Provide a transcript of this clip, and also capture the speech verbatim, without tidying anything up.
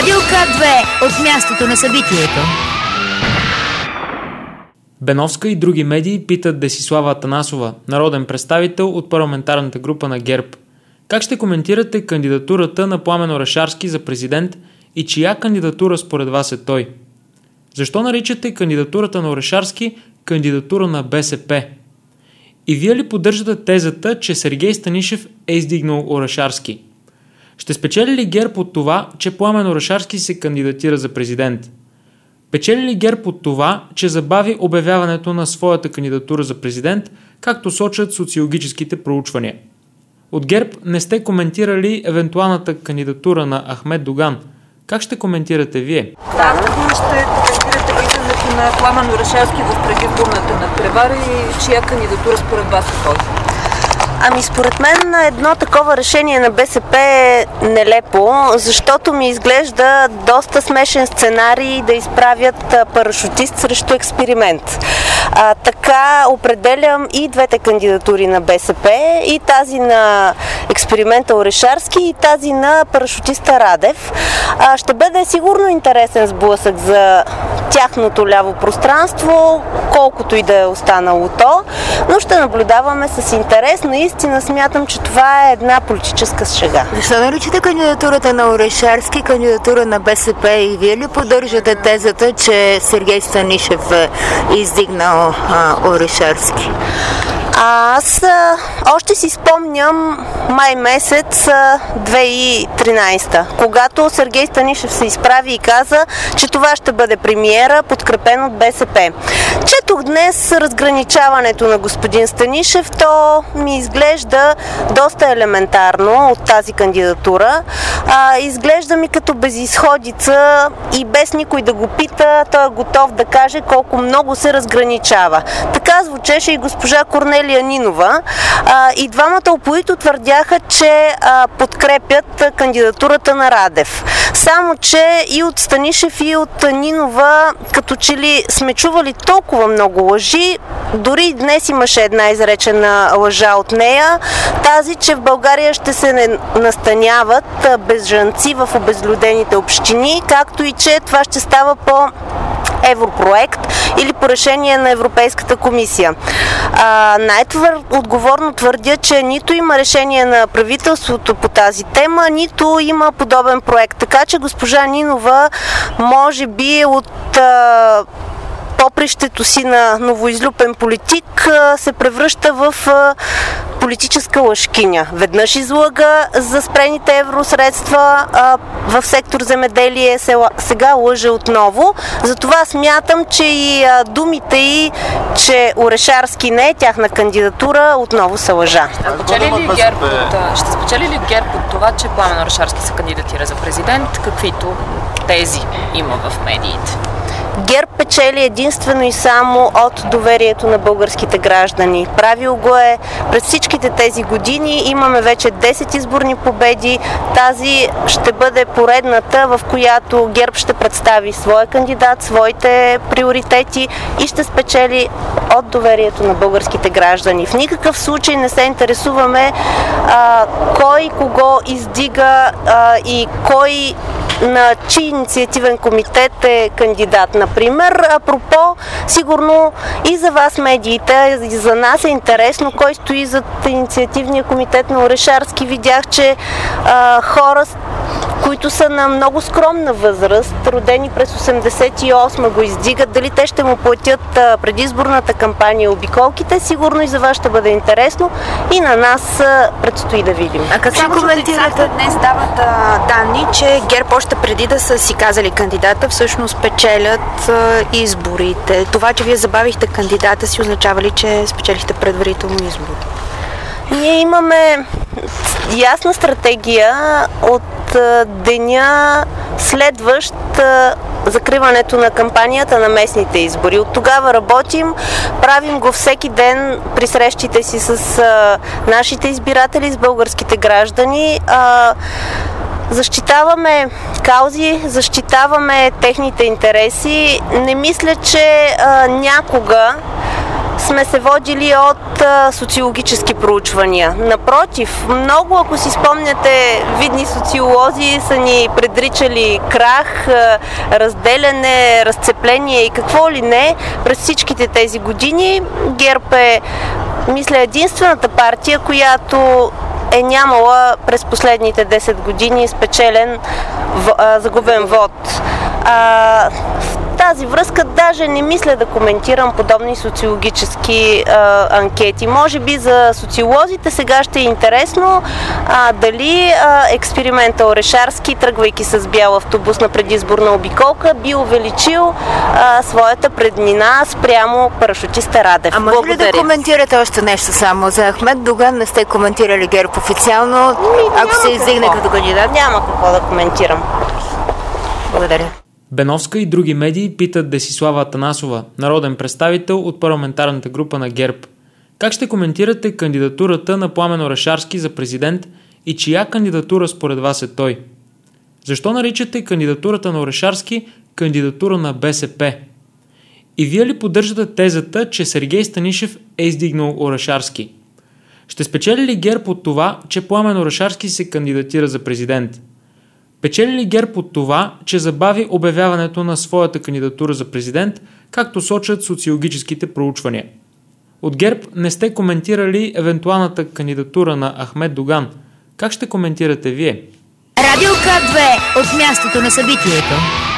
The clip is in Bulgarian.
Радио К две от мястото на събитието. Беновска и други медии питат Десислава Атанасова, народен представител от парламентарната група на ГЕРБ. Как ще коментирате кандидатурата на Пламен Орешарски за президент и чия кандидатура според вас е той? Защо наричате кандидатурата на Орешарски кандидатура на БСП? И вие ли поддържате тезата, че Сергей Станишев е издигнал Орешарски? Ще спечели ли ГЕРБ от това, че Пламен Орешарски се кандидатира за президент? Печели ли ГЕРБ от това, че забави обявяването на своята кандидатура за президент, както сочат социологическите проучвания? От ГЕРБ не сте коментирали евентуалната кандидатура на Ахмед Доган. Как ще коментирате вие? Да, ще коментирате влизането на Пламен Орешарски в предизборната надпревара и чия кандидатура според вас е той? Ами според мен едно такова решение на БСП е нелепо, защото ми изглежда доста смешен сценарий да изправят парашутист срещу експеримент. А, така определям и двете кандидатури на БСП, и тази на експеримента Орешарски, и тази на парашутиста Радев. А, ще бъде сигурно интересен сблъсък за тяхното ляво пространство, колкото и да е останало то, но ще наблюдаваме с интерес. Наистина смятам, че това е една политическа шега. Защо наричате кандидатурата на Орешарски кандидатура на БСП и вие ли поддържате тезата, че Сергей Станишев е издигнал а, Орешарски? А аз а, още си спомням май месец а, две хиляди и тринадесета, когато Сергей Станишев се изправи и каза, че това ще бъде премиера, подкрепен от БСП. Четох днес разграничаването на господин Станишев, то ми изглежда доста елементарно от тази кандидатура. А, изглежда ми като безизходица и без никой да го пита, той е готов да каже колко много се разграничава. Така звучеше и госпожа Корнелия Нинова. А, и двамата упорито твърдяха, че а, подкрепят кандидатурата на Радев. Само, че и от Станишев, и от Нинова, като че ли сме чували толкова много лъжи, дори днес имаше една изречена лъжа от нея, тази, че в България ще се настаняват бежанци в обезлюдените общини, както и че това ще става по европроект или по решение на Европейската комисия. А, най-отговорно твърдя, че нито има решение на правителството по тази тема, нито има подобен проект. Така че госпожа Нинова може би от а, попрището си на новоизлюпен политик се превръща в политическа лъжкиня. Веднъж излъга за спрените евросредства в сектор земеделие, сега лъже отново. Затова смятам, че и думите й, че Орешарски не е тяхна кандидатура, отново са лъжа. Спечели ли ГЕРБ от, ще спечели ли ГЕРБ от това, че Пламен Орешарски се кандидатира за президент, каквито тези има в медиите? ГЕРБ печели единствено и само от доверието на българските граждани. Правил го е през всичките тези години. Имаме вече десет изборни победи. Тази ще бъде поредната, в която ГЕРБ ще представи своя кандидат, своите приоритети и ще спечели от доверието на българските граждани. В никакъв случай не се интересуваме а, кой кого издига а, и кой на чий инициативен комитет е кандидат, например. Апропо, сигурно и за вас медиите, и за нас е интересно кой стои зад инициативния комитет на Орешарски. Видях, че а, хора, които са на много скромна възраст, родени през осемдесет и осма, го издигат. Дали те ще му платят а, предизборната кампания, обиколките, сигурно и за вас ще бъде интересно и на нас а, предстои да видим. А как ще коментирате? Днес дават а, данни, че ГЕРБ още преди да са си казали кандидата, всъщност печелят а, изборите. Това, че вие забавихте кандидата си, означава ли, че спечелихте предварително избори? Ние имаме ясна стратегия от а, деня следващ а, закриването на кампанията на местните избори. От тогава работим, правим го всеки ден при срещите си с а, нашите избиратели, с българските граждани. А, Защитаваме каузи, защитаваме техните интереси. Не мисля, че а, някога сме се водили от а, социологически проучвания. Напротив, много, ако си спомняте, видни социолози са ни предричали крах, а, разделяне, разцепление и какво ли не. През всичките тези години ГЕРБ е, мисля, единствената партия, която е нямала през последните десет години спечелен а, загубен вод. А, в тази връзка даже не мисля да коментирам подобни социологически а, анкети. Може би за социолозите сега ще е интересно а, дали а, експеримента Орешарски, тръгвайки с бял автобус на предизборна обиколка, би увеличил а, своята преднина спрямо парашутиста Радев. А може ли да коментирате още нещо само? За Ахмед Доган не сте коментирали ГЕРБ официално, Ми, ако се издигне като кандидат? Няма какво да коментирам. Благодаря. Беновска и други медии питат Десислава Атанасова, народен представител от парламентарната група на ГЕРБ. Как ще коментирате кандидатурата на Пламен Орешарски за президент и чия кандидатура според вас е той? Защо наричате кандидатурата на Орешарски кандидатура на БСП? И вие ли поддържате тезата, че Сергей Станишев е издигнал Орешарски? Ще спечели ли ГЕРБ от това, че Пламен Орешарски се кандидатира за президент? Печели ли ГЕРБ от това, че забави обявяването на своята кандидатура за президент, както сочат социологическите проучвания? От ГЕРБ не сте коментирали евентуалната кандидатура на Ахмед Доган. Как ще коментирате вие? Радио К две от мястото на събитието.